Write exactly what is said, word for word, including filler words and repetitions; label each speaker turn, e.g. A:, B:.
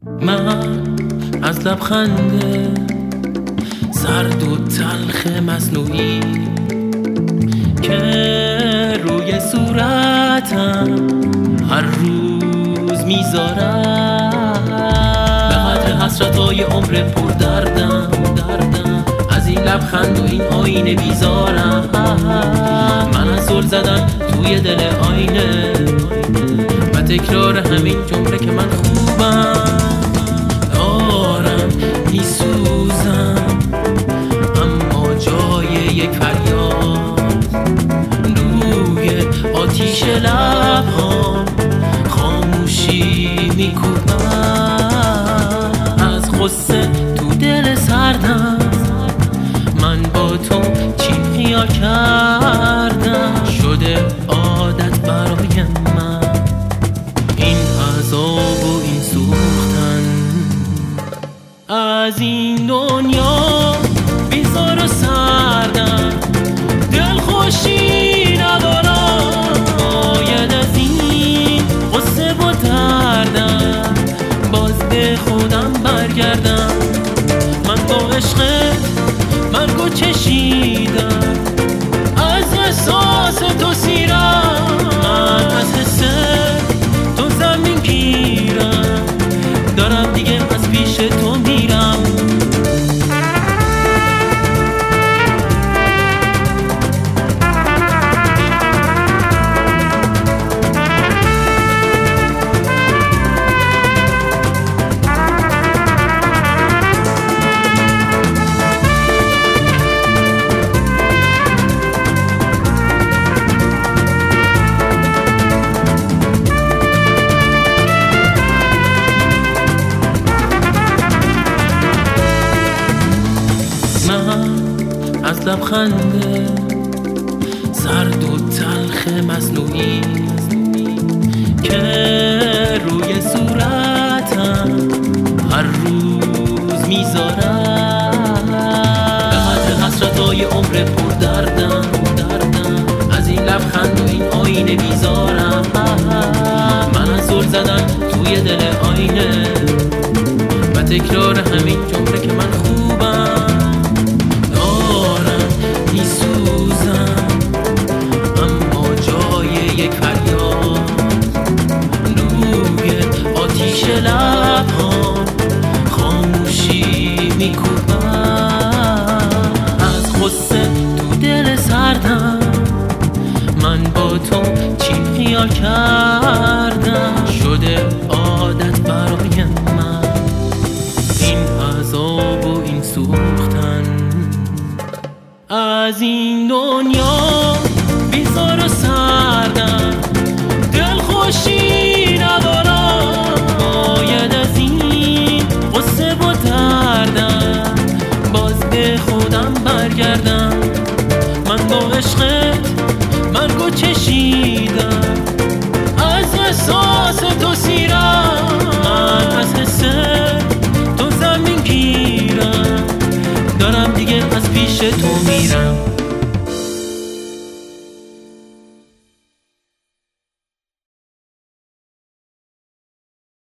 A: من از لبخنده سرد و تلخ مصنوعی که روی صورتم هر روز میذارم، به قدر حسرتای عمر پر دردم دردم از این لبخند و این آینه بیزارم. من از زل زدن توی دل آینه و تکرار همین جمله که من خوبم، دارم میسوزم اما جای یک فریاد روی آتیش لبهام خاموشی میکوبم. از غصه تو دل سردم من با تو چی خیال کردم، شده عادت برای من این عذاب و این سوختن. از این دنیا بیزار و سردم، دل خوشی ندارم، باید از این غصه و دردم باز به خودم برگردم. من با عشقت مرگو چشیدم، از احساس تو سیرم، من از حس تو زمین گیرم، دارم دیگه از پیش تو میرم. از لبخنده سرد و تلخ مصنوعی که روی صورتم هر روز میذارم، به قدر حسرتای عمر پر دردم دردم از این لبخند و این آینه بیزارم. من از زل زدن توی دل آینه و تکرار همین جمله که من خوبم، میسوزم اما جای یک فریاد روی آتیش لبهام خاموشی میکوبم. از غصه تو دل سردم من با تو چی خیال کردم، شده عادت برای من این عذاب و این سوختن. از این دنیا بیزار و سردم، دل خوشی ندارم، باید از این غصه و دردم باز به خودم برگردم. من با عشقت مرگو چشیدم، از احساس تو سیرم، من از حس تو زمین گیرم، دارم دیگه از پیش تو میرم.